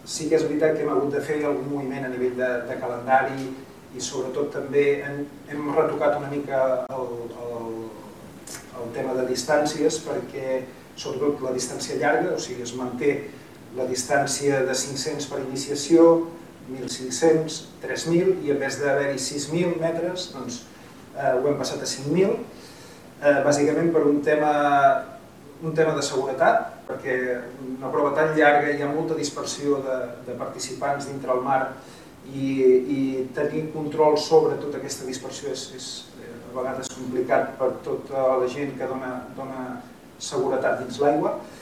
Sí que és veritat que hem hagut de fer algun moviment a nivell de calendari i sobretot també hem retocat una mica el tema de distàncies perquè sobretot la distància llarga, o sigui es manté la distància de 500 per iniciació, 1.500, 3.000 i en vez d'haver-hi 6.000 metres doncs ho hem passat a 5.000, bàsicament per un tema de seguretat, perquè una prova tan llarga hi ha molta dispersió de participants dintre el mar i tenir control sobre tota aquesta dispersió és a vegades complicat per tota la gent que dona seguretat dins l'aigua.